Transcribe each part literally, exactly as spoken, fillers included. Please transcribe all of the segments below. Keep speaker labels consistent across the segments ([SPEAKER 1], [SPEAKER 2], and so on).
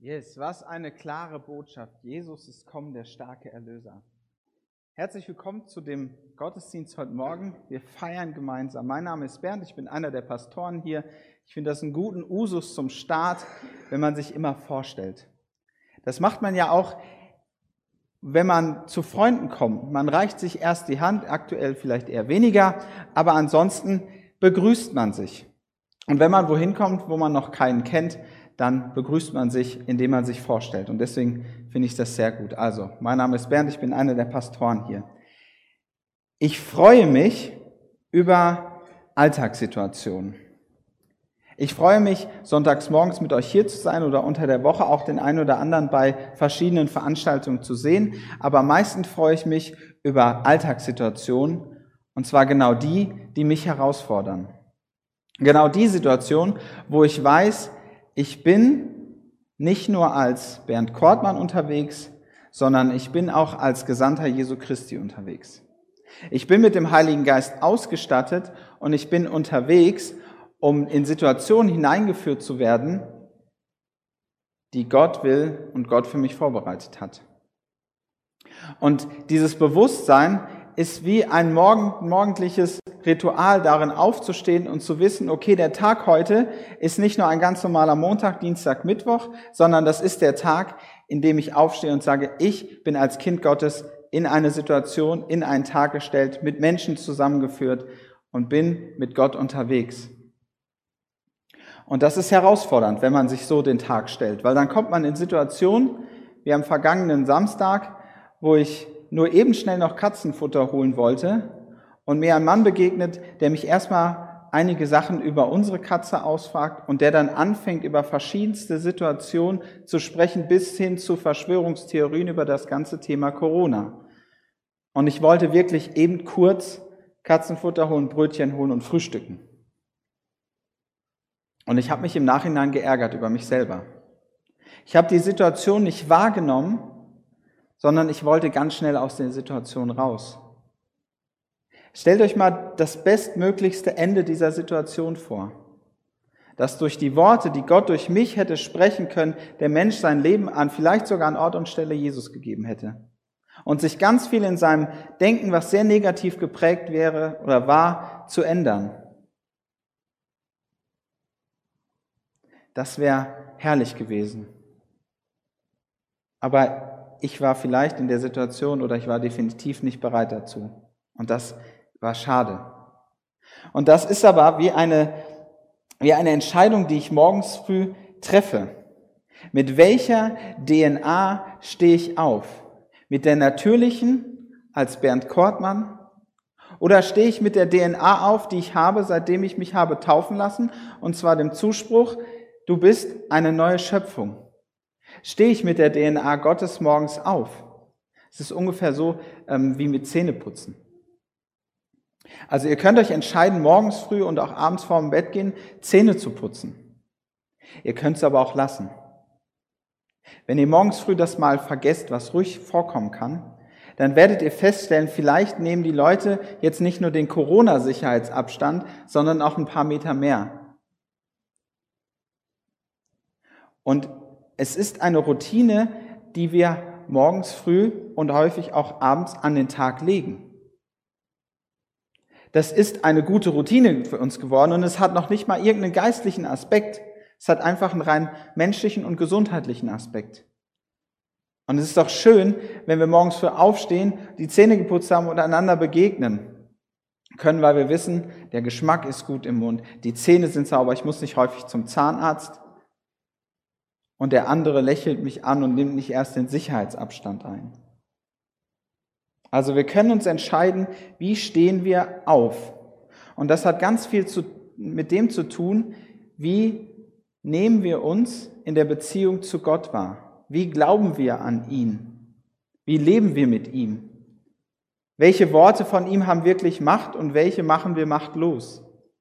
[SPEAKER 1] Yes, was eine klare Botschaft. Jesus ist kommen, der starke Erlöser. Herzlich willkommen zu dem Gottesdienst heute Morgen. Wir feiern gemeinsam. Mein Name ist Bernd, ich bin einer der Pastoren hier. Ich finde das einen guten Usus zum Start, wenn man sich immer vorstellt. Das macht man ja auch, wenn man zu Freunden kommt. Man reicht sich erst die Hand, aktuell vielleicht eher weniger, aber ansonsten begrüßt man sich. Und wenn man wohin kommt, wo man noch keinen kennt, dann begrüßt man sich, indem man sich vorstellt. Und deswegen finde ich das sehr gut. Also, mein Name ist Bernd, ich bin einer der Pastoren hier. Ich freue mich über Alltagssituationen. Ich freue mich, sonntags morgens mit euch hier zu sein oder unter der Woche auch den einen oder anderen bei verschiedenen Veranstaltungen zu sehen. Aber am meisten freue ich mich über Alltagssituationen, und zwar genau die, die mich herausfordern. Genau die Situation, wo ich weiß, ich bin nicht nur als Bernd Kortmann unterwegs, sondern ich bin auch als Gesandter Jesu Christi unterwegs. Ich bin mit dem Heiligen Geist ausgestattet und ich bin unterwegs, um in Situationen hineingeführt zu werden, die Gott will und Gott für mich vorbereitet hat. Und dieses Bewusstsein ist wie ein morgen, morgendliches Ritual, darin aufzustehen und zu wissen, okay, der Tag heute ist nicht nur ein ganz normaler Montag, Dienstag, Mittwoch, sondern das ist der Tag, in dem ich aufstehe und sage, ich bin als Kind Gottes in eine Situation, in einen Tag gestellt, mit Menschen zusammengeführt und bin mit Gott unterwegs. Und das ist herausfordernd, wenn man sich so den Tag stellt, weil dann kommt man in Situationen, wie am vergangenen Samstag, wo ich nur eben schnell noch Katzenfutter holen wollte und mir ein Mann begegnet, der mich erstmal einige Sachen über unsere Katze ausfragt und der dann anfängt, über verschiedenste Situationen zu sprechen, bis hin zu Verschwörungstheorien über das ganze Thema Corona. Und ich wollte wirklich eben kurz Katzenfutter holen, Brötchen holen und frühstücken. Und ich habe mich im Nachhinein geärgert über mich selber. Ich habe die Situation nicht wahrgenommen, sondern ich wollte ganz schnell aus der Situation raus. Stellt euch mal das bestmöglichste Ende dieser Situation vor. Dass durch die Worte, die Gott durch mich hätte sprechen können, der Mensch sein Leben an vielleicht sogar an Ort und Stelle Jesus gegeben hätte. Und sich ganz viel in seinem Denken, was sehr negativ geprägt wäre oder war, zu ändern. Das wäre herrlich gewesen. Aber ich war vielleicht in der Situation oder ich war definitiv nicht bereit dazu. Und das war schade. Und das ist aber wie eine, wie eine Entscheidung, die ich morgens früh treffe. Mit welcher D N A stehe ich auf? Mit der natürlichen als Bernd Kortmann? Oder stehe ich mit der D N A auf, die ich habe, seitdem ich mich habe taufen lassen? Und zwar dem Zuspruch, du bist eine neue Schöpfung. Stehe ich mit der D N A Gottes morgens auf? Es ist ungefähr so ähm, wie mit Zähneputzen. Also ihr könnt euch entscheiden, morgens früh und auch abends vorm Bett gehen, Zähne zu putzen. Ihr könnt es aber auch lassen. Wenn ihr morgens früh das mal vergesst, was ruhig vorkommen kann, dann werdet ihr feststellen, vielleicht nehmen die Leute jetzt nicht nur den Corona-Sicherheitsabstand, sondern auch ein paar Meter mehr. Und es ist eine Routine, die wir morgens früh und häufig auch abends an den Tag legen. Das ist eine gute Routine für uns geworden und es hat noch nicht mal irgendeinen geistlichen Aspekt. Es hat einfach einen rein menschlichen und gesundheitlichen Aspekt. Und es ist doch schön, wenn wir morgens früh aufstehen, die Zähne geputzt haben und einander begegnen können, weil wir wissen, der Geschmack ist gut im Mund, die Zähne sind sauber, ich muss nicht häufig zum Zahnarzt. Und der andere lächelt mich an und nimmt nicht erst den Sicherheitsabstand ein. Also wir können uns entscheiden, wie stehen wir auf. Und das hat ganz viel zu, mit dem zu tun, wie nehmen wir uns in der Beziehung zu Gott wahr. Wie glauben wir an ihn? Wie leben wir mit ihm? Welche Worte von ihm haben wirklich Macht und welche machen wir machtlos?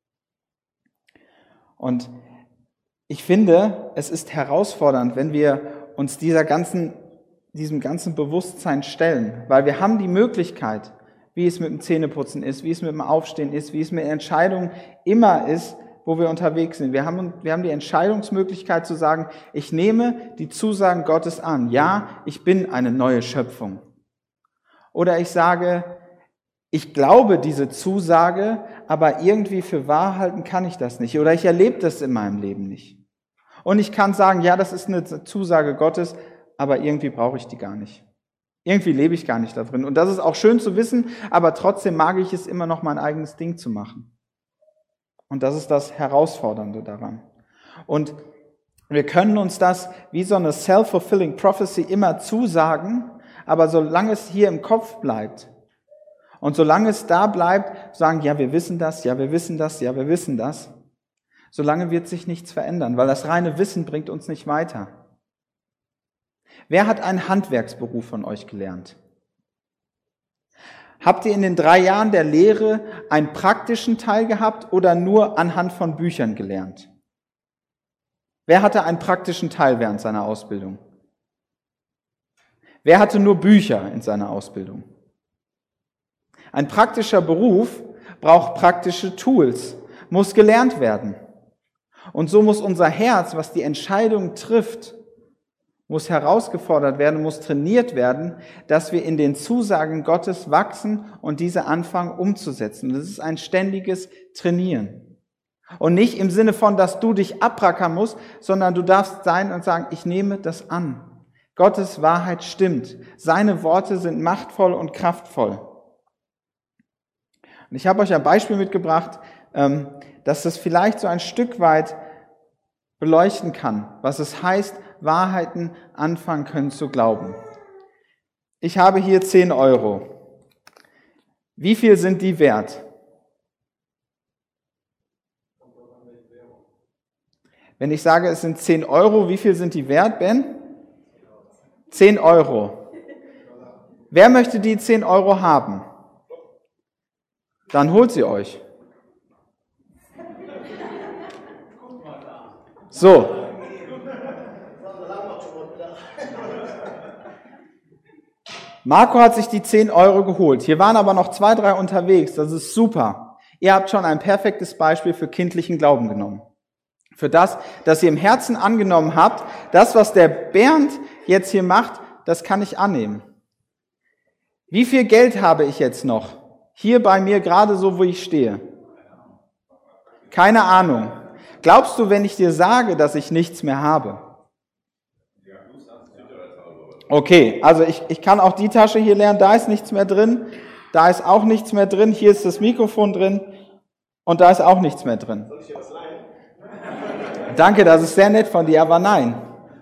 [SPEAKER 1] Und ich finde, es ist herausfordernd, wenn wir uns dieser ganzen, diesem ganzen Bewusstsein stellen, weil wir haben die Möglichkeit, wie es mit dem Zähneputzen ist, wie es mit dem Aufstehen ist, wie es mit Entscheidungen immer ist, wo wir unterwegs sind. Wir haben, wir haben die Entscheidungsmöglichkeit zu sagen, ich nehme die Zusagen Gottes an. Ja, ich bin eine neue Schöpfung. Oder ich sage, ich glaube diese Zusage, aber irgendwie für wahr halten kann ich das nicht. Oder ich erlebe das in meinem Leben nicht. Und ich kann sagen, ja, das ist eine Zusage Gottes, aber irgendwie brauche ich die gar nicht. Irgendwie lebe ich gar nicht da drin. Und das ist auch schön zu wissen, aber trotzdem mag ich es immer noch, mein eigenes Ding zu machen. Und das ist das Herausfordernde daran. Und wir können uns das wie so eine self-fulfilling prophecy immer zusagen, aber solange es hier im Kopf bleibt und solange es da bleibt, sagen, ja, wir wissen das, ja, wir wissen das, ja, wir wissen das, solange wird sich nichts verändern, weil das reine Wissen bringt uns nicht weiter. Wer hat einen Handwerksberuf von euch gelernt? Habt ihr in den drei Jahren der Lehre einen praktischen Teil gehabt oder nur anhand von Büchern gelernt? Wer hatte einen praktischen Teil während seiner Ausbildung? Wer hatte nur Bücher in seiner Ausbildung? Ein praktischer Beruf braucht praktische Tools, muss gelernt werden. Und so muss unser Herz, was die Entscheidung trifft, muss herausgefordert werden, muss trainiert werden, dass wir in den Zusagen Gottes wachsen und diese anfangen umzusetzen. Das ist ein ständiges Trainieren. Und nicht im Sinne von, dass du dich abrackern musst, sondern du darfst sein und sagen, ich nehme das an. Gottes Wahrheit stimmt. Seine Worte sind machtvoll und kraftvoll. Und ich habe euch ein Beispiel mitgebracht, dass das vielleicht so ein Stück weit beleuchten kann, was es heißt, Wahrheiten anfangen können zu glauben. Ich habe hier zehn Euro. Wie viel sind die wert? Wenn ich sage, es sind zehn Euro, wie viel sind die wert, Ben? zehn Euro. Wer möchte die zehn Euro haben? Dann holt sie euch. So. Marco hat sich die zehn Euro geholt. Hier waren aber noch zwei, drei unterwegs. Das ist super. Ihr habt schon ein perfektes Beispiel für kindlichen Glauben genommen. Für das, dass ihr im Herzen angenommen habt, das, was der Bernd jetzt hier macht, das kann ich annehmen. Wie viel Geld habe ich jetzt noch? Hier bei mir, gerade so, wo ich stehe. Keine Ahnung. Glaubst du, wenn ich dir sage, dass ich nichts mehr habe? Okay, also ich, ich kann auch die Tasche hier leeren, da ist nichts mehr drin, da ist auch nichts mehr drin, hier ist das Mikrofon drin und da ist auch nichts mehr drin. Soll ich dir was leihen? Danke, das ist sehr nett von dir, aber nein.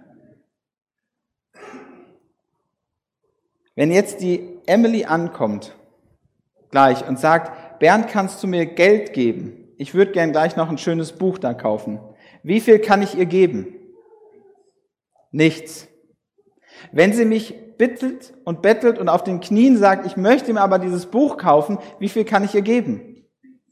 [SPEAKER 1] Wenn jetzt die Emily ankommt, gleich, und sagt, Bernd, kannst du mir Geld geben? Ich würde gern gleich noch ein schönes Buch da kaufen. Wie viel kann ich ihr geben? Nichts. Wenn sie mich bittet und bettelt und auf den Knien sagt, ich möchte mir aber dieses Buch kaufen, wie viel kann ich ihr geben?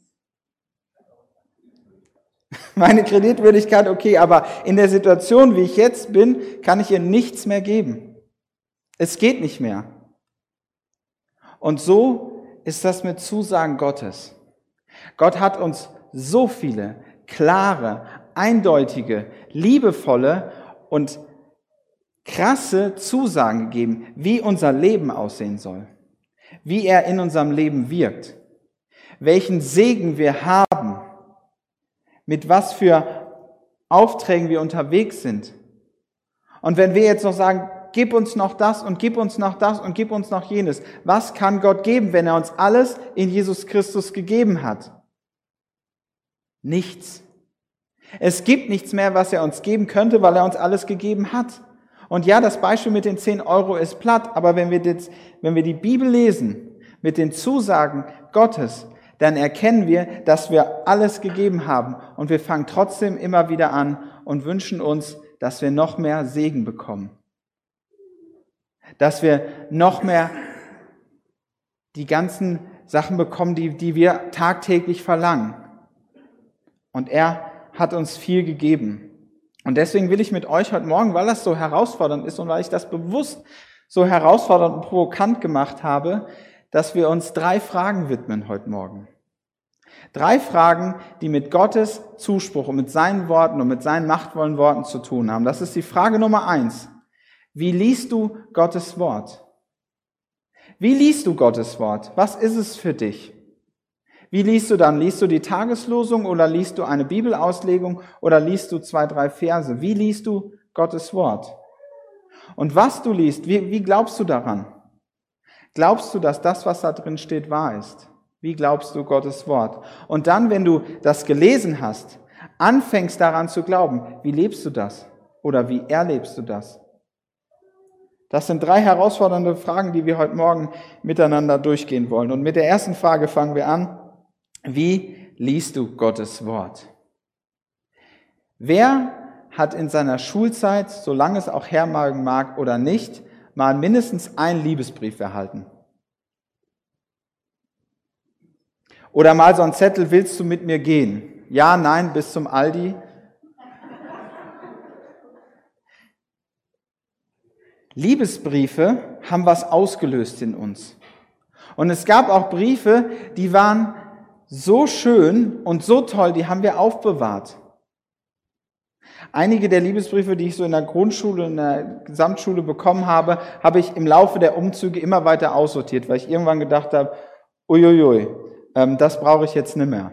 [SPEAKER 1] Meine Kreditwürdigkeit, okay, aber in der Situation, wie ich jetzt bin, kann ich ihr nichts mehr geben. Es geht nicht mehr. Und so ist das mit Zusagen Gottes. Gott hat uns so viele klare, eindeutige, liebevolle und krasse Zusagen gegeben, wie unser Leben aussehen soll, wie er in unserem Leben wirkt, welchen Segen wir haben, mit was für Aufträgen wir unterwegs sind. Und wenn wir jetzt noch sagen, gib uns noch das und gib uns noch das und gib uns noch jenes, was kann Gott geben, wenn er uns alles in Jesus Christus gegeben hat? Nichts. Es gibt nichts mehr, was er uns geben könnte, weil er uns alles gegeben hat. Und ja, das Beispiel mit den zehn Euro ist platt, aber wenn wir, das, wenn wir die Bibel lesen, mit den Zusagen Gottes, dann erkennen wir, dass wir alles gegeben haben. Und wir fangen trotzdem immer wieder an und wünschen uns, dass wir noch mehr Segen bekommen. Dass wir noch mehr die ganzen Sachen bekommen, die, die wir tagtäglich verlangen. Und er hat uns viel gegeben. Und deswegen will ich mit euch heute Morgen, weil das so herausfordernd ist und weil ich das bewusst so herausfordernd und provokant gemacht habe, dass wir uns drei Fragen widmen heute Morgen. Drei Fragen, die mit Gottes Zuspruch und mit seinen Worten und mit seinen machtvollen Worten zu tun haben. Das ist die Frage Nummer eins. Wie liest du Gottes Wort? Wie liest du Gottes Wort? Was ist es für dich? Wie liest du dann? Liest du die Tageslosung oder liest du eine Bibelauslegung oder liest du zwei, drei Verse? Wie liest du Gottes Wort? Und was du liest, wie, wie glaubst du daran? Glaubst du, dass das, was da drin steht, wahr ist? Wie glaubst du Gottes Wort? Und dann, wenn du das gelesen hast, anfängst daran zu glauben, wie lebst du das? Oder wie erlebst du das? Das sind drei herausfordernde Fragen, die wir heute Morgen miteinander durchgehen wollen. Und mit der ersten Frage fangen wir an. Wie liest du Gottes Wort? Wer hat in seiner Schulzeit, solange es auch hermachen mag oder nicht, mal mindestens einen Liebesbrief erhalten? Oder mal so ein Zettel, willst du mit mir gehen? Ja, nein, bis zum Aldi. Liebesbriefe haben was ausgelöst in uns. Und es gab auch Briefe, die waren so schön und so toll, die haben wir aufbewahrt. Einige der Liebesbriefe, die ich so in der Grundschule, in der Gesamtschule bekommen habe, habe ich im Laufe der Umzüge immer weiter aussortiert, weil ich irgendwann gedacht habe, uiuiui, ähm, das brauche ich jetzt nicht mehr.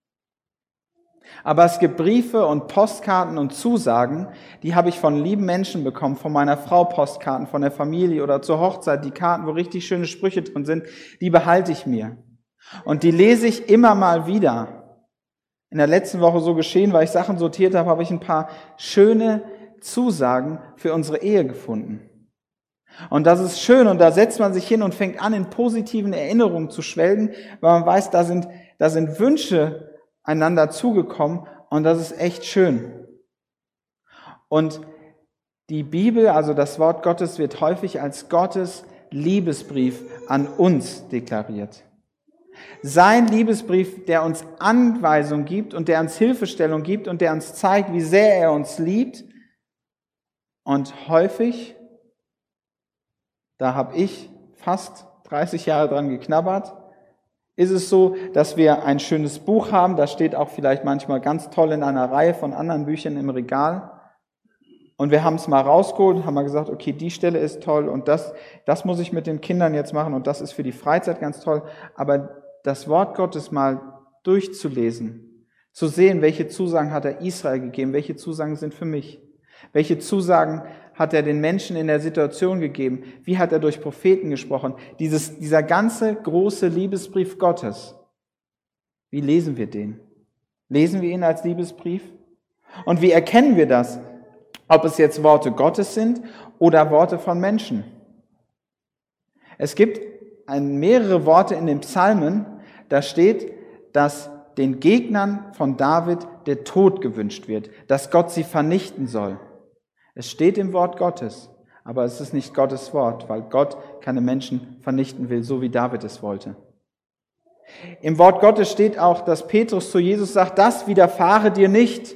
[SPEAKER 1] Aber es gibt Briefe und Postkarten und Zusagen, die habe ich von lieben Menschen bekommen, von meiner Frau Postkarten, von der Familie oder zur Hochzeit, die Karten, wo richtig schöne Sprüche drin sind, die behalte ich mir. Und die lese ich immer mal wieder. In der letzten Woche so geschehen, weil ich Sachen sortiert habe, habe ich ein paar schöne Zusagen für unsere Ehe gefunden. Und das ist schön und da setzt man sich hin und fängt an, in positiven Erinnerungen zu schwelgen, weil man weiß, da sind, da sind Wünsche einander zugekommen und das ist echt schön. Und die Bibel, also das Wort Gottes, wird häufig als Gottes Liebesbrief an uns deklariert. Sein Liebesbrief, der uns Anweisung gibt und der uns Hilfestellung gibt und der uns zeigt, wie sehr er uns liebt. Und häufig, da habe ich fast dreißig Jahre dran geknabbert, ist es so, dass wir ein schönes Buch haben, das steht auch vielleicht manchmal ganz toll in einer Reihe von anderen Büchern im Regal. Und wir haben es mal rausgeholt und haben mal gesagt, okay, die Stelle ist toll und das, das muss ich mit den Kindern jetzt machen und das ist für die Freizeit ganz toll. Aber das Wort Gottes mal durchzulesen, zu sehen, welche Zusagen hat er Israel gegeben, welche Zusagen sind für mich, welche Zusagen hat er den Menschen in der Situation gegeben, wie hat er durch Propheten gesprochen, dieses, dieser ganze große Liebesbrief Gottes. Wie lesen wir den? Lesen wir ihn als Liebesbrief? Und wie erkennen wir das? Ob es jetzt Worte Gottes sind oder Worte von Menschen. Es gibt ein, mehrere Worte in den Psalmen, da steht, dass den Gegnern von David der Tod gewünscht wird, dass Gott sie vernichten soll. Es steht im Wort Gottes, aber es ist nicht Gottes Wort, weil Gott keine Menschen vernichten will, so wie David es wollte. Im Wort Gottes steht auch, dass Petrus zu Jesus sagt, das widerfahre dir nicht.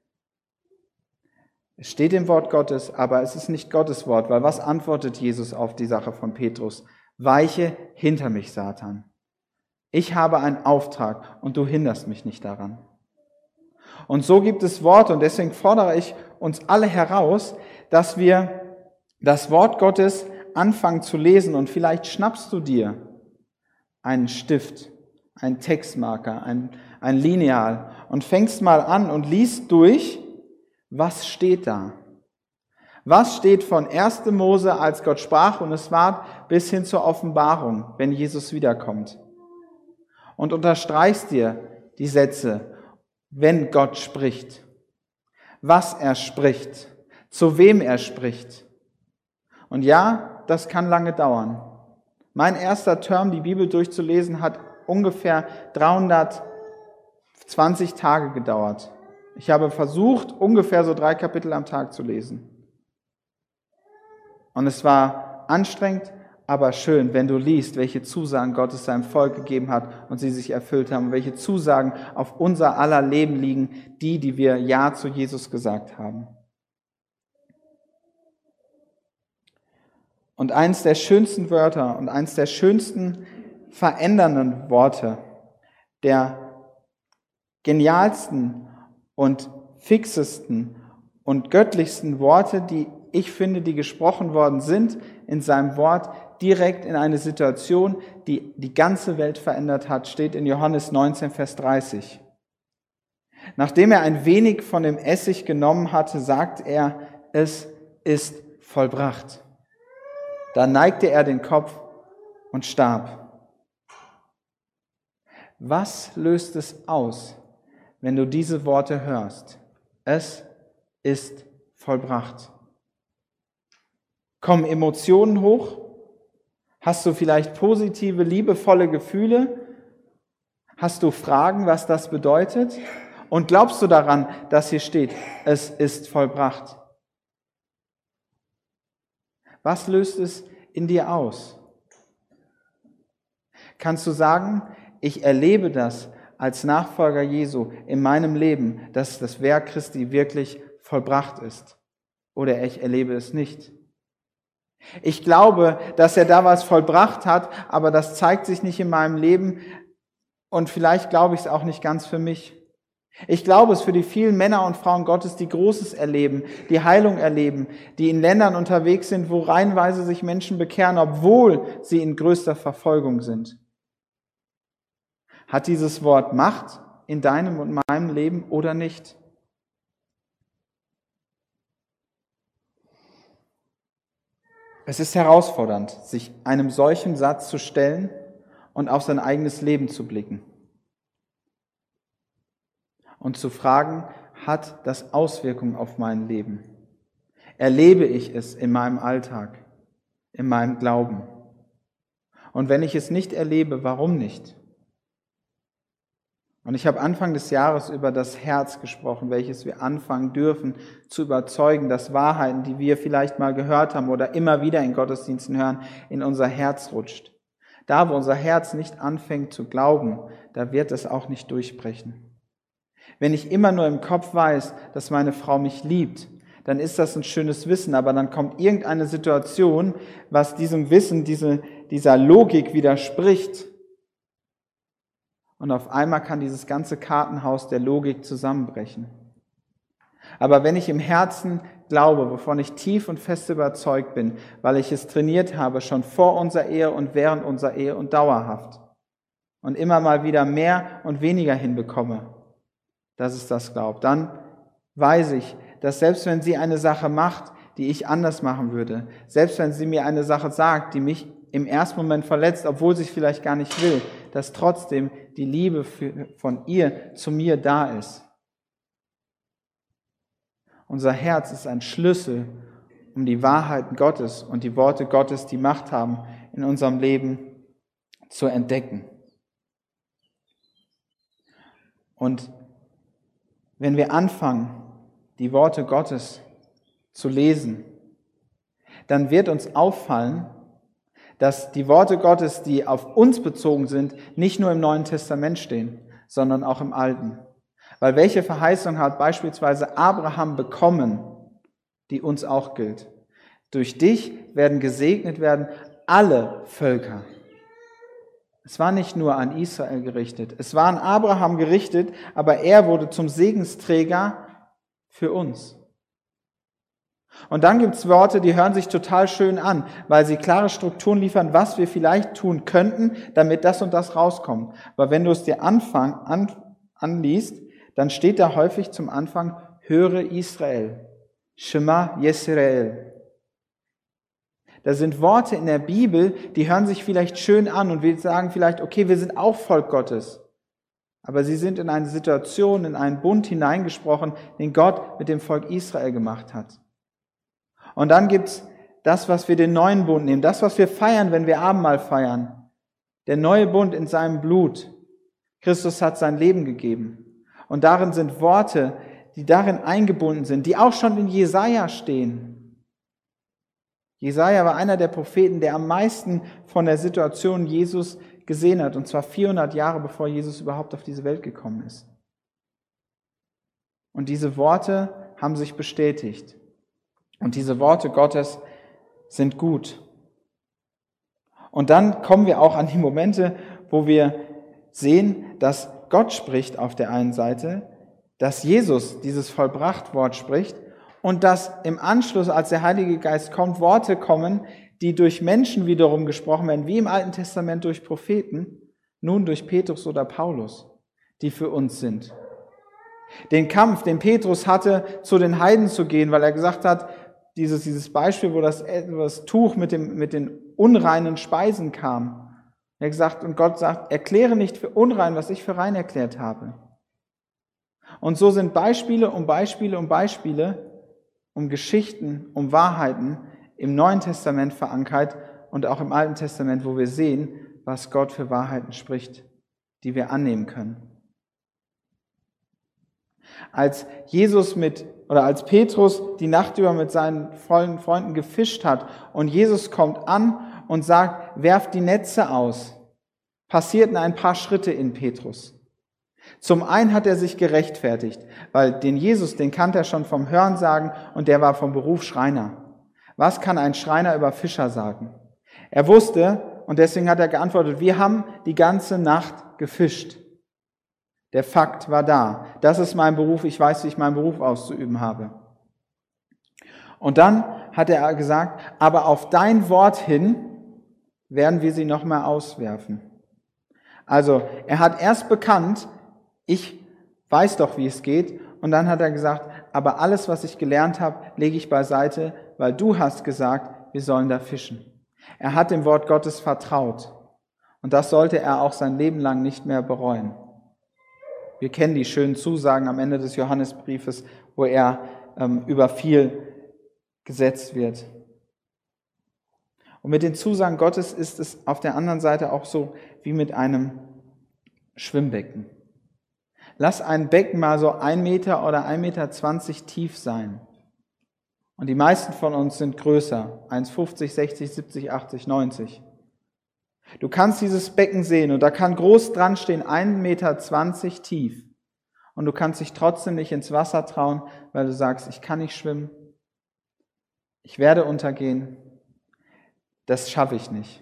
[SPEAKER 1] Es steht im Wort Gottes, aber es ist nicht Gottes Wort, weil was antwortet Jesus auf die Sache von Petrus? Weiche hinter mich, Satan. Ich habe einen Auftrag und du hinderst mich nicht daran. Und so gibt es Worte und deswegen fordere ich uns alle heraus, dass wir das Wort Gottes anfangen zu lesen und vielleicht schnappst du dir einen Stift, einen Textmarker, ein, ein Lineal und fängst mal an und liest durch, was steht da? Was steht von erster Mose, als Gott sprach und es ward, bis hin zur Offenbarung, wenn Jesus wiederkommt? Und unterstreichst dir die Sätze, wenn Gott spricht, was er spricht, zu wem er spricht. Und ja, das kann lange dauern. Mein erster Term, die Bibel durchzulesen, hat ungefähr dreihundertzwanzig Tage gedauert. Ich habe versucht, ungefähr so drei Kapitel am Tag zu lesen. Und es war anstrengend, aber schön, wenn du liest, welche Zusagen Gott seinem Volk gegeben hat und sie sich erfüllt haben, welche Zusagen auf unser aller Leben liegen, die, die wir Ja zu Jesus gesagt haben. Und eins der schönsten Wörter und eins der schönsten verändernden Worte der genialsten und fixesten und göttlichsten Worte, die ich finde, die gesprochen worden sind in seinem Wort, direkt in eine Situation, die die ganze Welt verändert hat, steht in Johannes neunzehn, Vers dreißig. Nachdem er ein wenig von dem Essig genommen hatte, sagt er, es ist vollbracht. Da neigte er den Kopf und starb. Was löst es aus, wenn du diese Worte hörst? Es ist vollbracht. Kommen Emotionen hoch? Hast du vielleicht positive, liebevolle Gefühle? Hast du Fragen, was das bedeutet? Und glaubst du daran, dass hier steht, es ist vollbracht? Was löst es in dir aus? Kannst du sagen, ich erlebe das als Nachfolger Jesu in meinem Leben, dass das Werk Christi wirklich vollbracht ist? Oder ich erlebe es nicht? Ich glaube, dass er da was vollbracht hat, aber das zeigt sich nicht in meinem Leben und vielleicht glaube ich es auch nicht ganz für mich. Ich glaube es für die vielen Männer und Frauen Gottes, die Großes erleben, die Heilung erleben, die in Ländern unterwegs sind, wo reihenweise sich Menschen bekehren, obwohl sie in größter Verfolgung sind. Hat dieses Wort Macht in deinem und meinem Leben oder nicht? Es ist herausfordernd, sich einem solchen Satz zu stellen und auf sein eigenes Leben zu blicken und zu fragen, hat das Auswirkungen auf mein Leben? Erlebe ich es in meinem Alltag, in meinem Glauben? Und wenn ich es nicht erlebe, warum nicht? Und ich habe Anfang des Jahres über das Herz gesprochen, welches wir anfangen dürfen zu überzeugen, dass Wahrheiten, die wir vielleicht mal gehört haben oder immer wieder in Gottesdiensten hören, in unser Herz rutscht. Da, wo unser Herz nicht anfängt zu glauben, da wird es auch nicht durchbrechen. Wenn ich immer nur im Kopf weiß, dass meine Frau mich liebt, dann ist das ein schönes Wissen, aber dann kommt irgendeine Situation, was diesem Wissen, diese, dieser Logik widerspricht. Und auf einmal kann dieses ganze Kartenhaus der Logik zusammenbrechen. Aber wenn ich im Herzen glaube, wovon ich tief und fest überzeugt bin, weil ich es trainiert habe, schon vor unserer Ehe und während unserer Ehe und dauerhaft und immer mal wieder mehr und weniger hinbekomme, dass es das glaubt, dann weiß ich, dass selbst wenn sie eine Sache macht, die ich anders machen würde, selbst wenn sie mir eine Sache sagt, die mich im ersten Moment verletzt, obwohl sie es vielleicht gar nicht will, dass trotzdem die Liebe für, von ihr zu mir da ist. Unser Herz ist ein Schlüssel, um die Wahrheiten Gottes und die Worte Gottes, die Macht haben, in unserem Leben zu entdecken. Und wenn wir anfangen, die Worte Gottes zu lesen, dann wird uns auffallen, dass die Worte Gottes, die auf uns bezogen sind, nicht nur im Neuen Testament stehen, sondern auch im Alten. Weil welche Verheißung hat beispielsweise Abraham bekommen, die uns auch gilt? Durch dich werden gesegnet werden alle Völker. Es war nicht nur an Israel gerichtet, es war an Abraham gerichtet, aber er wurde zum Segensträger für uns. Und dann gibt es Worte, die hören sich total schön an, weil sie klare Strukturen liefern, was wir vielleicht tun könnten, damit das und das rauskommt. Aber wenn du es dir anfang, an, anliest, dann steht da häufig zum Anfang, höre Israel, Shema Yisrael. Da sind Worte in der Bibel, die hören sich vielleicht schön an und wir sagen vielleicht, okay, wir sind auch Volk Gottes. Aber sie sind in eine Situation, in einen Bund hineingesprochen, den Gott mit dem Volk Israel gemacht hat. Und dann gibt's das, was wir den neuen Bund nehmen, das, was wir feiern, wenn wir Abendmahl feiern. Der neue Bund in seinem Blut. Christus hat sein Leben gegeben. Und darin sind Worte, die darin eingebunden sind, die auch schon in Jesaja stehen. Jesaja war einer der Propheten, der am meisten von der Situation Jesus gesehen hat, und zwar vierhundert Jahre bevor Jesus überhaupt auf diese Welt gekommen ist. Und diese Worte haben sich bestätigt. Und diese Worte Gottes sind gut. Und dann kommen wir auch an die Momente, wo wir sehen, dass Gott spricht auf der einen Seite, dass Jesus dieses Vollbracht-Wort spricht und dass im Anschluss, als der Heilige Geist kommt, Worte kommen, die durch Menschen wiederum gesprochen werden, wie im Alten Testament durch Propheten, nun durch Petrus oder Paulus, die für uns sind. Den Kampf, den Petrus hatte, zu den Heiden zu gehen, weil er gesagt hat, dieses, dieses Beispiel, wo das, das Tuch mit, dem, mit den unreinen Speisen kam. Er hat gesagt, und Gott sagt, erkläre nicht für unrein, was ich für rein erklärt habe. Und so sind Beispiele um Beispiele um Beispiele, um Geschichten, um Wahrheiten im Neuen Testament verankert und auch im Alten Testament, wo wir sehen, was Gott für Wahrheiten spricht, die wir annehmen können. Als Jesus mit, oder als Petrus die Nacht über mit seinen vollen Freunden gefischt hat und Jesus kommt an und sagt, werft die Netze aus, passierten ein paar Schritte in Petrus. Zum einen hat er sich gerechtfertigt, weil den Jesus, den kannte er schon vom Hörensagen und der war vom Beruf Schreiner. Was kann ein Schreiner über Fischer sagen? Er wusste und deswegen hat er geantwortet, wir haben die ganze Nacht gefischt. Der Fakt war da. Das ist mein Beruf, ich weiß, wie ich meinen Beruf auszuüben habe. Und dann hat er gesagt, aber auf dein Wort hin werden wir sie nochmal auswerfen. Also er hat erst bekannt, ich weiß doch, wie es geht. Und dann hat er gesagt, aber alles, was ich gelernt habe, lege ich beiseite, weil du hast gesagt, wir sollen da fischen. Er hat dem Wort Gottes vertraut. Und das sollte er auch sein Leben lang nicht mehr bereuen. Wir kennen die schönen Zusagen am Ende des Johannesbriefes, wo er ähm, über viel gesetzt wird. Und mit den Zusagen Gottes ist es auf der anderen Seite auch so wie mit einem Schwimmbecken. Lass ein Becken mal so ein Meter oder ein Meter zwanzig tief sein. Und die meisten von uns sind größer, eins fünfzig, sechzig, siebzig, achtzig, neunzig. Du kannst dieses Becken sehen und da kann groß dran stehen, ein Meter zwanzig tief. Und du kannst dich trotzdem nicht ins Wasser trauen, weil du sagst, ich kann nicht schwimmen, ich werde untergehen, das schaffe ich nicht.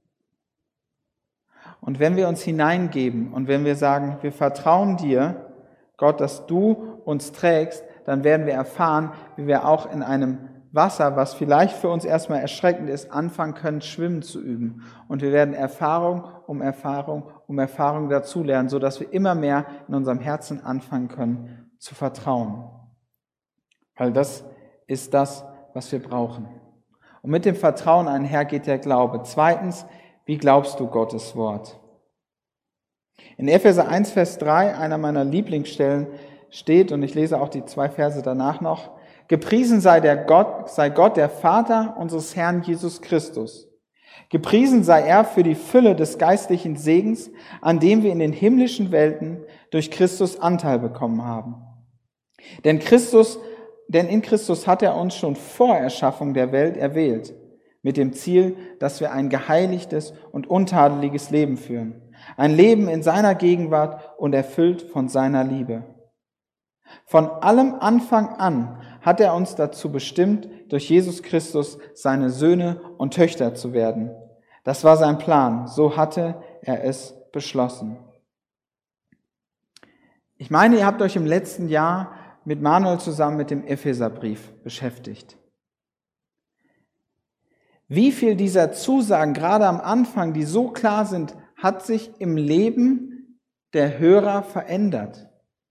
[SPEAKER 1] Und wenn wir uns hineingeben und wenn wir sagen, wir vertrauen dir, Gott, dass du uns trägst, dann werden wir erfahren, wie wir auch in einem Wasser, was vielleicht für uns erstmal erschreckend ist, anfangen können, Schwimmen zu üben. Und wir werden Erfahrung um Erfahrung um Erfahrung dazulernen, sodass wir immer mehr in unserem Herzen anfangen können zu vertrauen. Weil das ist das, was wir brauchen. Und mit dem Vertrauen einher geht der Glaube. Zweitens, wie glaubst du Gottes Wort? In Epheser eins, Vers drei, einer meiner Lieblingsstellen, steht, und ich lese auch die zwei Verse danach noch, gepriesen sei der Gott, sei Gott, der Vater unseres Herrn Jesus Christus. Gepriesen sei er für die Fülle des geistlichen Segens, an dem wir in den himmlischen Welten durch Christus Anteil bekommen haben. Denn Christus, denn in Christus hat er uns schon vor Erschaffung der Welt erwählt, mit dem Ziel, dass wir ein geheiligtes und untadeliges Leben führen. Ein Leben in seiner Gegenwart und erfüllt von seiner Liebe. Von allem Anfang an hat er uns dazu bestimmt, durch Jesus Christus seine Söhne und Töchter zu werden. Das war sein Plan, so hatte er es beschlossen. Ich meine, ihr habt euch im letzten Jahr mit Manuel zusammen mit dem Epheserbrief beschäftigt. Wie viel dieser Zusagen, gerade am Anfang, die so klar sind, hat sich im Leben der Hörer verändert?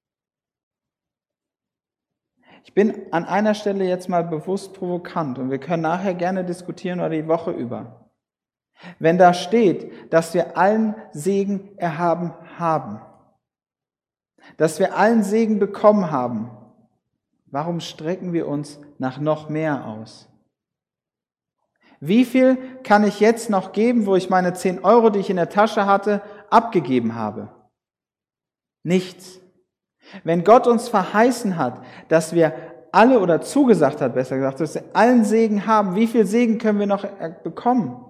[SPEAKER 1] Ich bin an einer Stelle jetzt mal bewusst provokant und wir können nachher gerne diskutieren oder die Woche über. Wenn da steht, dass wir allen Segen erhaben haben, dass wir allen Segen bekommen haben, warum strecken wir uns nach noch mehr aus? Wie viel kann ich jetzt noch geben, wo ich meine zehn Euro, die ich in der Tasche hatte, abgegeben habe? Nichts. Wenn Gott uns verheißen hat, dass wir alle, oder zugesagt hat, besser gesagt, dass wir allen Segen haben, wie viel Segen können wir noch bekommen?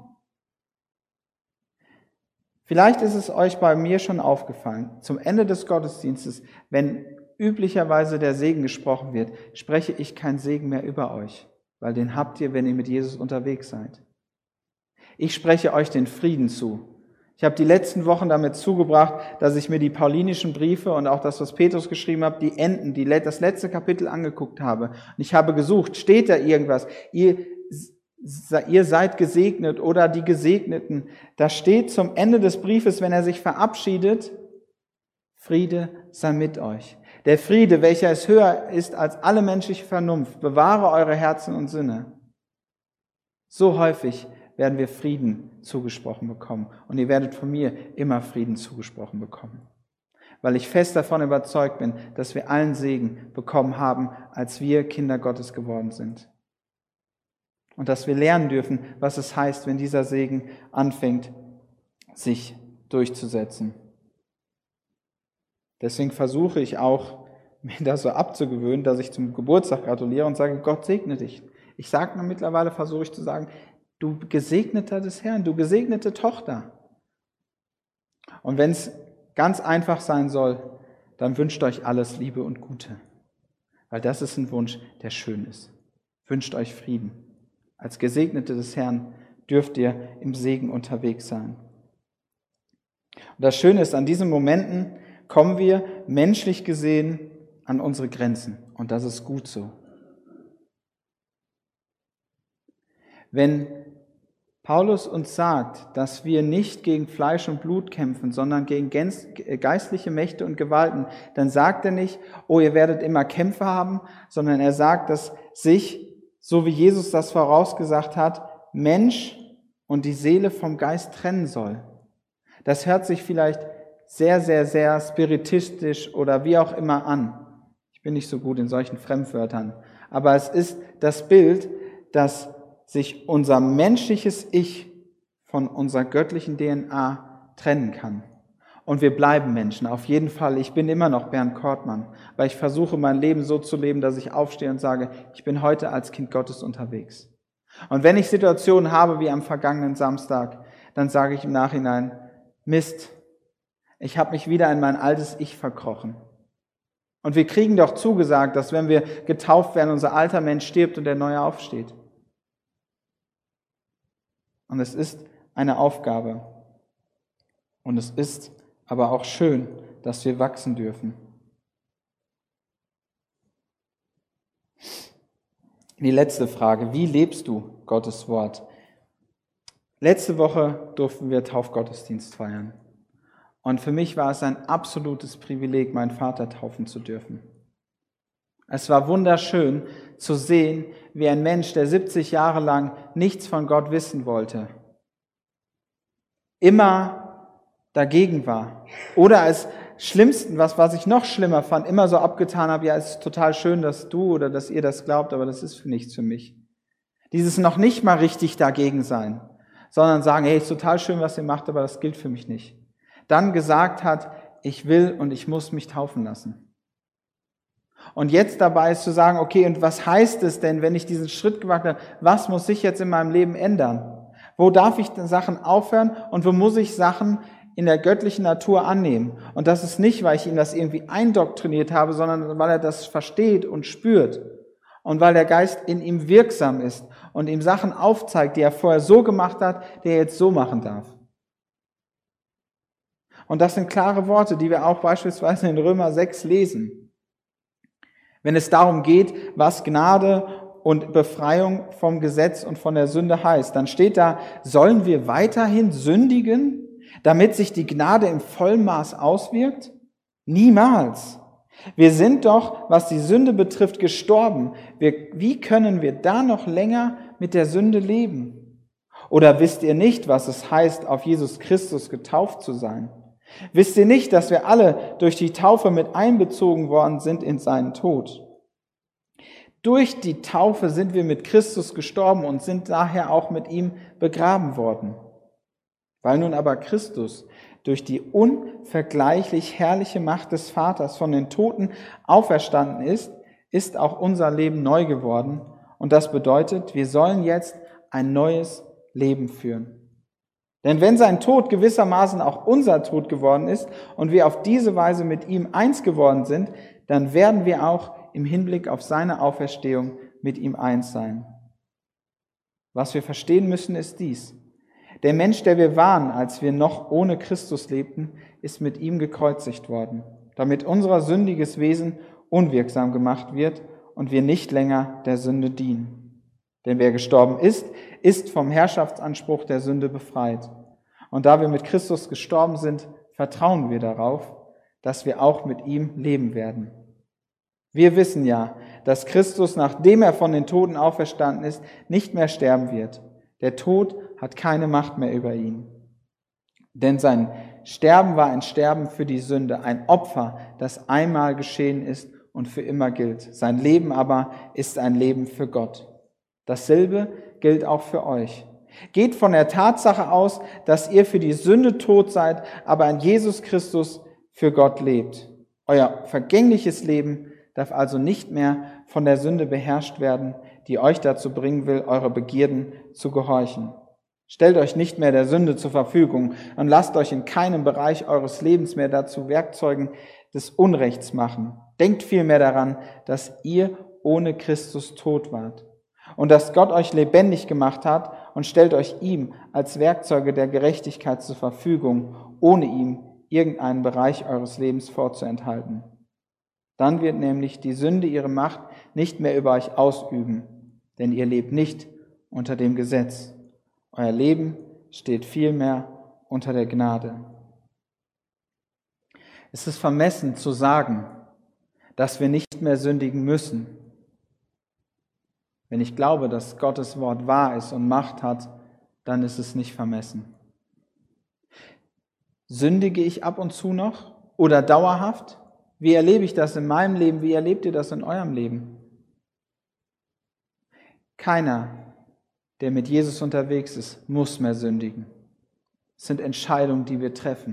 [SPEAKER 1] Vielleicht ist es euch bei mir schon aufgefallen, zum Ende des Gottesdienstes, wenn üblicherweise der Segen gesprochen wird, spreche ich keinen Segen mehr über euch, weil den habt ihr, wenn ihr mit Jesus unterwegs seid. Ich spreche euch den Frieden zu. Ich habe die letzten Wochen damit zugebracht, dass ich mir die paulinischen Briefe und auch das, was Petrus geschrieben hat, die Enden, die, das letzte Kapitel angeguckt habe. Und ich habe gesucht, steht da irgendwas? Ihr, ihr seid gesegnet oder die Gesegneten. Da steht zum Ende des Briefes, wenn er sich verabschiedet, Friede sei mit euch. Der Friede, welcher es höher ist als alle menschliche Vernunft, bewahre eure Herzen und Sinne. So häufig werden wir Frieden zugesprochen bekommen. Und ihr werdet von mir immer Frieden zugesprochen bekommen. Weil ich fest davon überzeugt bin, dass wir allen Segen bekommen haben, als wir Kinder Gottes geworden sind. Und dass wir lernen dürfen, was es heißt, wenn dieser Segen anfängt, sich durchzusetzen. Deswegen versuche ich auch, mir das so abzugewöhnen, dass ich zum Geburtstag gratuliere und sage, Gott segne dich. Ich sage mir mittlerweile, versuche ich zu sagen, du Gesegneter des Herrn, du gesegnete Tochter. Und wenn es ganz einfach sein soll, dann wünscht euch alles Liebe und Gute. Weil das ist ein Wunsch, der schön ist. Wünscht euch Frieden. Als Gesegnete des Herrn dürft ihr im Segen unterwegs sein. Und das Schöne ist, an diesen Momenten kommen wir menschlich gesehen an unsere Grenzen. Und das ist gut so. Wenn Paulus uns sagt, dass wir nicht gegen Fleisch und Blut kämpfen, sondern gegen geistliche Mächte und Gewalten, dann sagt er nicht, oh, ihr werdet immer Kämpfe haben, sondern er sagt, dass sich, so wie Jesus das vorausgesagt hat, Mensch und die Seele vom Geist trennen soll. Das hört sich vielleicht sehr, sehr, sehr spiritistisch oder wie auch immer an. Ich bin nicht so gut in solchen Fremdwörtern. Aber es ist das Bild, dass sich unser menschliches Ich von unserer göttlichen D N A trennen kann. Und wir bleiben Menschen, auf jeden Fall. Ich bin immer noch Bernd Kortmann, weil ich versuche, mein Leben so zu leben, dass ich aufstehe und sage, ich bin heute als Kind Gottes unterwegs. Und wenn ich Situationen habe wie am vergangenen Samstag, dann sage ich im Nachhinein, Mist, ich habe mich wieder in mein altes Ich verkrochen. Und wir kriegen doch zugesagt, dass wenn wir getauft werden, unser alter Mensch stirbt und der neue aufsteht. Und es ist eine Aufgabe. Und es ist aber auch schön, dass wir wachsen dürfen. Die letzte Frage, wie lebst du Gottes Wort? Letzte Woche durften wir Taufgottesdienst feiern. Und für mich war es ein absolutes Privileg, meinen Vater taufen zu dürfen. Es war wunderschön zu sehen, wie ein Mensch, der siebzig Jahre lang nichts von Gott wissen wollte, immer dagegen war. Oder als Schlimmsten, was, was ich noch schlimmer fand, immer so abgetan habe, ja, es ist total schön, dass du oder dass ihr das glaubt, aber das ist für nichts für mich. Dieses noch nicht mal richtig dagegen sein, sondern sagen, hey, ist total schön, was ihr macht, aber das gilt für mich nicht. Dann gesagt hat, ich will und ich muss mich taufen lassen. Und jetzt dabei ist zu sagen, okay, und was heißt es denn, wenn ich diesen Schritt gewagt habe? Was muss sich jetzt in meinem Leben ändern? Wo darf ich denn Sachen aufhören und wo muss ich Sachen in der göttlichen Natur annehmen? Und das ist nicht, weil ich ihm das irgendwie eindoktriniert habe, sondern weil er das versteht und spürt. Und weil der Geist in ihm wirksam ist und ihm Sachen aufzeigt, die er vorher so gemacht hat, die er jetzt so machen darf. Und das sind klare Worte, die wir auch beispielsweise in Römer sechs lesen. Wenn es darum geht, was Gnade und Befreiung vom Gesetz und von der Sünde heißt, dann steht da, sollen wir weiterhin sündigen, damit sich die Gnade im Vollmaß auswirkt? Niemals. Wir sind doch, was die Sünde betrifft, gestorben. Wir, wie können wir da noch länger mit der Sünde leben? Oder wisst ihr nicht, was es heißt, auf Jesus Christus getauft zu sein? Wisst ihr nicht, dass wir alle durch die Taufe mit einbezogen worden sind in seinen Tod? Durch die Taufe sind wir mit Christus gestorben und sind daher auch mit ihm begraben worden. Weil nun aber Christus durch die unvergleichlich herrliche Macht des Vaters von den Toten auferstanden ist, ist auch unser Leben neu geworden. Und das bedeutet, wir sollen jetzt ein neues Leben führen. Denn wenn sein Tod gewissermaßen auch unser Tod geworden ist und wir auf diese Weise mit ihm eins geworden sind, dann werden wir auch im Hinblick auf seine Auferstehung mit ihm eins sein. Was wir verstehen müssen, ist dies. Der Mensch, der wir waren, als wir noch ohne Christus lebten, ist mit ihm gekreuzigt worden, damit unser sündiges Wesen unwirksam gemacht wird und wir nicht länger der Sünde dienen. Denn wer gestorben ist, ist vom Herrschaftsanspruch der Sünde befreit. Und da wir mit Christus gestorben sind, vertrauen wir darauf, dass wir auch mit ihm leben werden. Wir wissen ja, dass Christus, nachdem er von den Toten auferstanden ist, nicht mehr sterben wird. Der Tod hat keine Macht mehr über ihn. Denn sein Sterben war ein Sterben für die Sünde, ein Opfer, das einmal geschehen ist und für immer gilt. Sein Leben aber ist ein Leben für Gott. Dasselbe gilt auch für euch. Geht von der Tatsache aus, dass ihr für die Sünde tot seid, aber in Jesus Christus für Gott lebt. Euer vergängliches Leben darf also nicht mehr von der Sünde beherrscht werden, die euch dazu bringen will, eure Begierden zu gehorchen. Stellt euch nicht mehr der Sünde zur Verfügung und lasst euch in keinem Bereich eures Lebens mehr dazu Werkzeugen des Unrechts machen. Denkt vielmehr daran, dass ihr ohne Christus tot wart und dass Gott euch lebendig gemacht hat, und stellt euch ihm als Werkzeuge der Gerechtigkeit zur Verfügung, ohne ihm irgendeinen Bereich eures Lebens vorzuenthalten. Dann wird nämlich die Sünde ihre Macht nicht mehr über euch ausüben, denn ihr lebt nicht unter dem Gesetz. Euer Leben steht vielmehr unter der Gnade. Es ist vermessen zu sagen, dass wir nicht mehr sündigen müssen. Wenn ich glaube, dass Gottes Wort wahr ist und Macht hat, dann ist es nicht vermessen. Sündige ich ab und zu noch oder dauerhaft? Wie erlebe ich das in meinem Leben? Wie erlebt ihr das in eurem Leben? Keiner, der mit Jesus unterwegs ist, muss mehr sündigen. Es sind Entscheidungen, die wir treffen.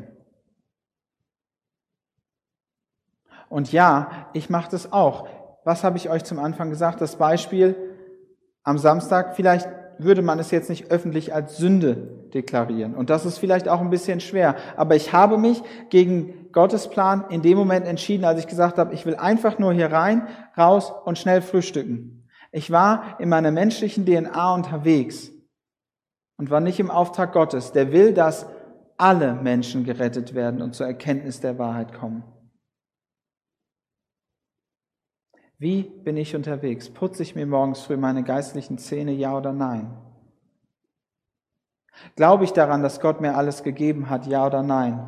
[SPEAKER 1] Und ja, ich mache das auch. Was habe ich euch zum Anfang gesagt? Das Beispiel am Samstag, vielleicht würde man es jetzt nicht öffentlich als Sünde deklarieren. Und das ist vielleicht auch ein bisschen schwer. Aber ich habe mich gegen Gottes Plan in dem Moment entschieden, als ich gesagt habe, ich will einfach nur hier rein, raus und schnell frühstücken. Ich war in meiner menschlichen D N A unterwegs und war nicht im Auftrag Gottes. Der will, dass alle Menschen gerettet werden und zur Erkenntnis der Wahrheit kommen. Wie bin ich unterwegs? Putze ich mir morgens früh meine geistlichen Zähne, ja oder nein? Glaube ich daran, dass Gott mir alles gegeben hat, ja oder nein?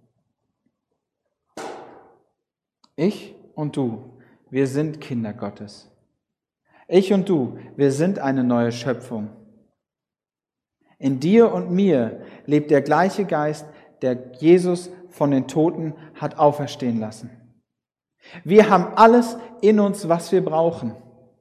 [SPEAKER 1] Ich und du, wir sind Kinder Gottes. Ich und du, wir sind eine neue Schöpfung. In dir und mir lebt der gleiche Geist, der Jesus von den Toten hat auferstehen lassen. Wir haben alles in uns, was wir brauchen.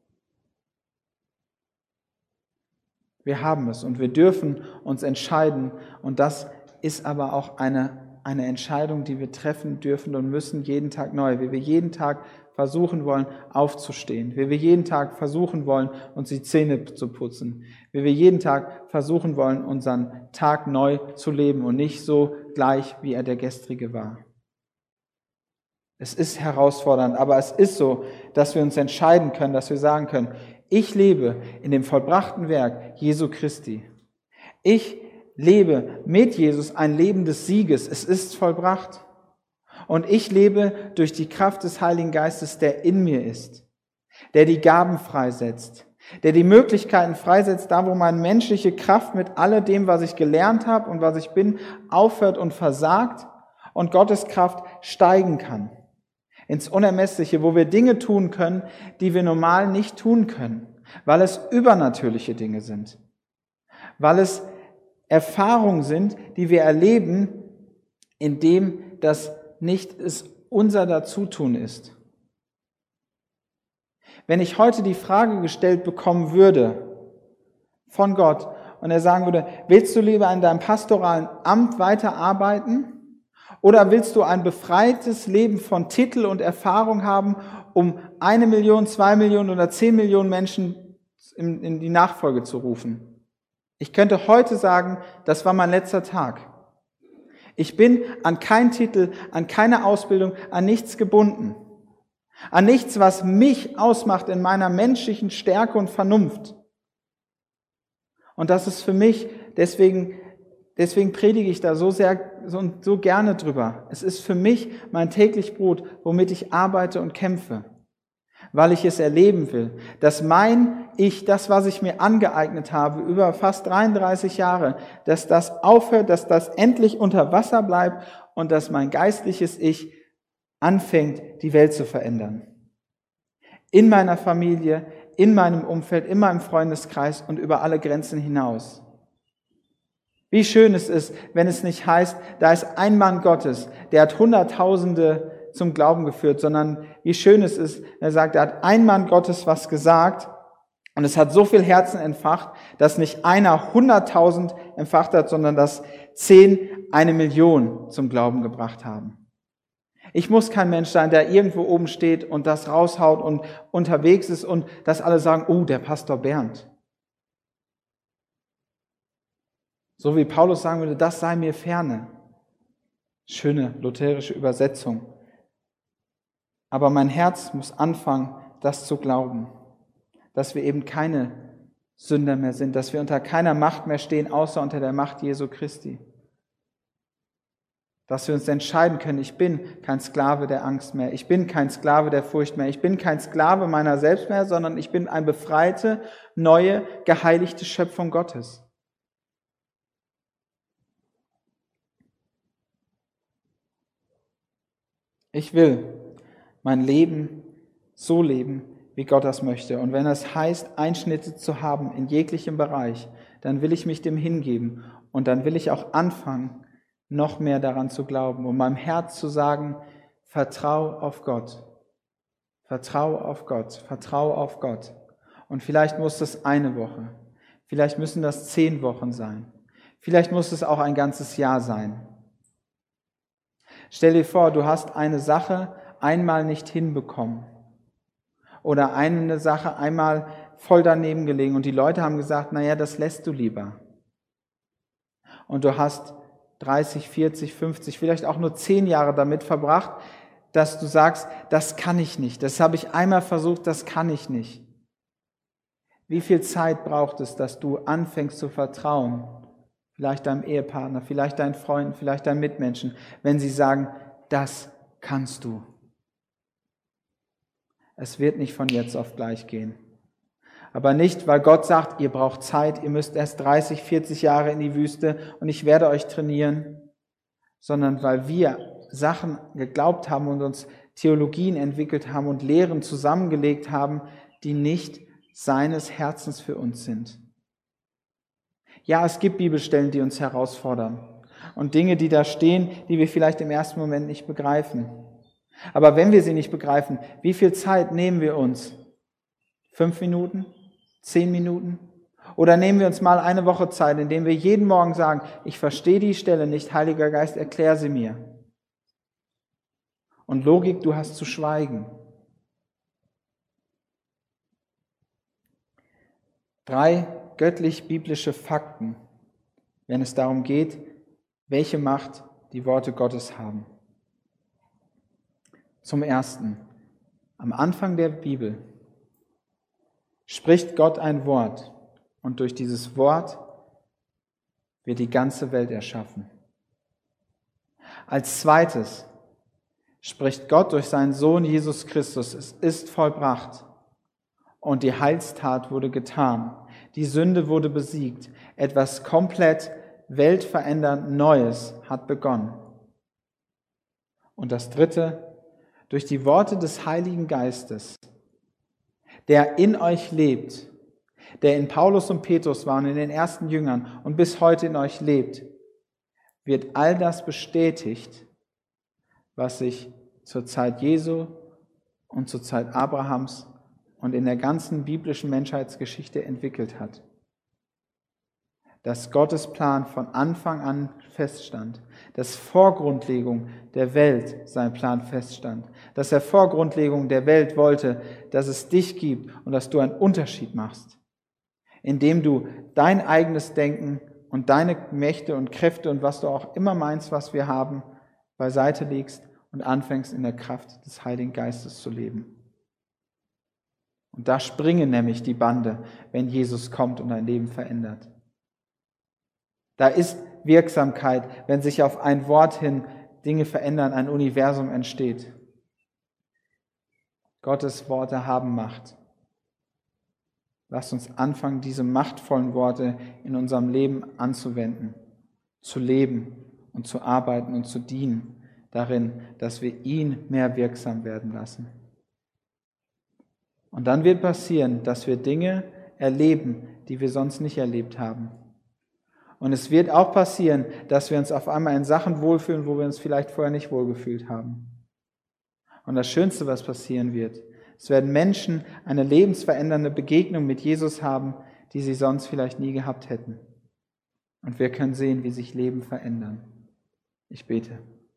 [SPEAKER 1] Wir haben es und wir dürfen uns entscheiden. Und das ist aber auch eine, eine Entscheidung, die wir treffen dürfen und müssen jeden Tag neu. Wie wir jeden Tag versuchen wollen, aufzustehen. Wie wir jeden Tag versuchen wollen, uns die Zähne zu putzen. Wie wir jeden Tag versuchen wollen, unseren Tag neu zu leben und nicht so gleich, wie er der gestrige war. Es ist herausfordernd, aber es ist so, dass wir uns entscheiden können, dass wir sagen können, ich lebe in dem vollbrachten Werk Jesu Christi. Ich lebe mit Jesus ein Leben des Sieges. Es ist vollbracht. Und ich lebe durch die Kraft des Heiligen Geistes, der in mir ist, der die Gaben freisetzt, der die Möglichkeiten freisetzt, da wo meine menschliche Kraft mit alledem, was ich gelernt habe und was ich bin, aufhört und versagt und Gottes Kraft steigen kann. Ins Unermessliche, wo wir Dinge tun können, die wir normal nicht tun können, weil es übernatürliche Dinge sind, weil es Erfahrungen sind, die wir erleben, indem das nicht es unser Dazutun ist. Wenn ich heute die Frage gestellt bekommen würde von Gott und er sagen würde, willst du lieber in deinem pastoralen Amt weiterarbeiten? Oder willst du ein befreites Leben von Titel und Erfahrung haben, um eine Million, zwei Millionen oder zehn Millionen Menschen in, in die Nachfolge zu rufen? Ich könnte heute sagen, das war mein letzter Tag. Ich bin an keinen Titel, an keine Ausbildung, an nichts gebunden. An nichts, was mich ausmacht in meiner menschlichen Stärke und Vernunft. Und das ist für mich deswegen deswegen predige ich da so sehr so, so gerne drüber. Es ist für mich mein täglich Brot, womit ich arbeite und kämpfe, weil ich es erleben will, dass mein Ich, das, was ich mir angeeignet habe über fast dreiunddreißig Jahre, dass das aufhört, dass das endlich unter Wasser bleibt und dass mein geistliches Ich anfängt, die Welt zu verändern. In meiner Familie, in meinem Umfeld, in meinem Freundeskreis und über alle Grenzen hinaus. Wie schön es ist, wenn es nicht heißt, da ist ein Mann Gottes, der hat Hunderttausende zum Glauben geführt, sondern wie schön es ist, er sagt, er hat ein Mann Gottes was gesagt und es hat so viel Herzen entfacht, dass nicht einer hunderttausend entfacht hat, sondern dass zehn eine Million zum Glauben gebracht haben. Ich muss kein Mensch sein, der irgendwo oben steht und das raushaut und unterwegs ist und dass alle sagen, oh, der Pastor Bernd. So wie Paulus sagen würde, das sei mir ferne. Schöne lutherische Übersetzung. Aber mein Herz muss anfangen, das zu glauben, dass wir eben keine Sünder mehr sind, dass wir unter keiner Macht mehr stehen, außer unter der Macht Jesu Christi. Dass wir uns entscheiden können, ich bin kein Sklave der Angst mehr, ich bin kein Sklave der Furcht mehr, ich bin kein Sklave meiner selbst mehr, sondern ich bin eine befreite, neue, geheiligte Schöpfung Gottes. Ich will mein Leben so leben, wie Gott das möchte. Und wenn es heißt, Einschnitte zu haben in jeglichem Bereich, dann will ich mich dem hingeben und dann will ich auch anfangen, noch mehr daran zu glauben, um meinem Herz zu sagen, vertrau auf Gott, vertrau auf Gott, vertrau auf Gott. Und vielleicht muss das eine Woche, vielleicht müssen das zehn Wochen sein, vielleicht muss es auch ein ganzes Jahr sein. Stell dir vor, du hast eine Sache einmal nicht hinbekommen oder eine Sache einmal voll daneben gelegen und die Leute haben gesagt, naja, das lässt du lieber. Und du hast dreißig, vierzig, fünfzig, vielleicht auch nur zehn Jahre damit verbracht, dass du sagst, das kann ich nicht, das habe ich einmal versucht, das kann ich nicht. Wie viel Zeit braucht es, dass du anfängst zu vertrauen? Vielleicht deinem Ehepartner, vielleicht deinen Freunden, vielleicht deinen Mitmenschen, wenn sie sagen, das kannst du. Es wird nicht von jetzt auf gleich gehen. Aber nicht, weil Gott sagt, ihr braucht Zeit, ihr müsst erst dreißig, vierzig Jahre in die Wüste und ich werde euch trainieren, sondern weil wir Sachen geglaubt haben und uns Theologien entwickelt haben und Lehren zusammengelegt haben, die nicht seines Herzens für uns sind. Ja, es gibt Bibelstellen, die uns herausfordern und Dinge, die da stehen, die wir vielleicht im ersten Moment nicht begreifen. Aber wenn wir sie nicht begreifen, wie viel Zeit nehmen wir uns? Fünf Minuten? Zehn Minuten? Oder nehmen wir uns mal eine Woche Zeit, indem wir jeden Morgen sagen, ich verstehe die Stelle nicht, Heiliger Geist, erklär sie mir. Und Logik, du hast zu schweigen. Drei göttlich-biblische Fakten, wenn es darum geht, welche Macht die Worte Gottes haben. Zum Ersten, am Anfang der Bibel spricht Gott ein Wort und durch dieses Wort wird die ganze Welt erschaffen. Als zweites spricht Gott durch seinen Sohn Jesus Christus, es ist vollbracht und die Heilstat wurde getan. Die Sünde wurde besiegt. Etwas komplett weltverändernd Neues hat begonnen. Und das Dritte, durch die Worte des Heiligen Geistes, der in euch lebt, der in Paulus und Petrus war und in den ersten Jüngern und bis heute in euch lebt, wird all das bestätigt, was sich zur Zeit Jesu und zur Zeit Abrahams und in der ganzen biblischen Menschheitsgeschichte entwickelt hat. Dass Gottes Plan von Anfang an feststand, dass vor Grundlegung der Welt sein Plan feststand, dass er vor Grundlegung der Welt wollte, dass es dich gibt und dass du einen Unterschied machst, indem du dein eigenes Denken und deine Mächte und Kräfte und was du auch immer meinst, was wir haben, beiseite legst und anfängst in der Kraft des Heiligen Geistes zu leben. Und da springen nämlich die Bande, wenn Jesus kommt und dein Leben verändert. Da ist Wirksamkeit, wenn sich auf ein Wort hin Dinge verändern, ein Universum entsteht. Gottes Worte haben Macht. Lasst uns anfangen, diese machtvollen Worte in unserem Leben anzuwenden, zu leben und zu arbeiten und zu dienen darin, dass wir ihn mehr wirksam werden lassen. Und dann wird passieren, dass wir Dinge erleben, die wir sonst nicht erlebt haben. Und es wird auch passieren, dass wir uns auf einmal in Sachen wohlfühlen, wo wir uns vielleicht vorher nicht wohlgefühlt haben. Und das Schönste, was passieren wird, es werden Menschen eine lebensverändernde Begegnung mit Jesus haben, die sie sonst vielleicht nie gehabt hätten. Und wir können sehen, wie sich Leben verändern. Ich bete.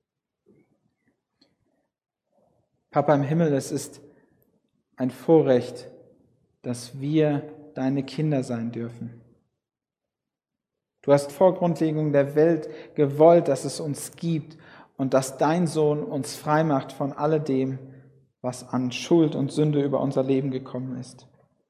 [SPEAKER 1] Papa im Himmel, es ist ein Vorrecht, dass wir deine Kinder sein dürfen. Du hast vor Grundlegung der Welt gewollt, dass es uns gibt und dass dein Sohn uns frei macht von alledem, was an Schuld und Sünde über unser Leben gekommen ist.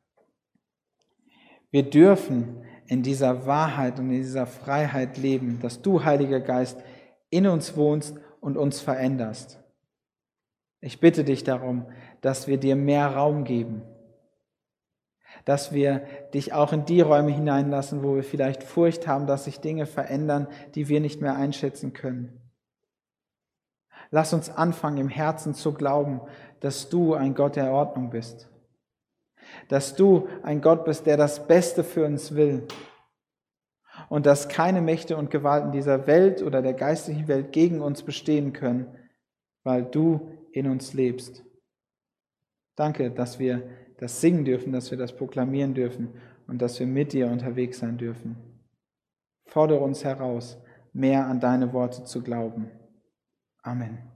[SPEAKER 1] Wir dürfen in dieser Wahrheit und in dieser Freiheit leben, dass du, Heiliger Geist, in uns wohnst und uns veränderst. Ich bitte dich darum, dass wir dir mehr Raum geben, dass wir dich auch in die Räume hineinlassen, wo wir vielleicht Furcht haben, dass sich Dinge verändern, die wir nicht mehr einschätzen können. Lass uns anfangen, im Herzen zu glauben, dass du ein Gott der Ordnung bist, dass du ein Gott bist, der das Beste für uns will und dass keine Mächte und Gewalten dieser Welt oder der geistlichen Welt gegen uns bestehen können, weil du in uns lebst. Danke, dass wir das singen dürfen, dass wir das proklamieren dürfen und dass wir mit dir unterwegs sein dürfen. Fordere uns heraus, mehr an deine Worte zu glauben. Amen.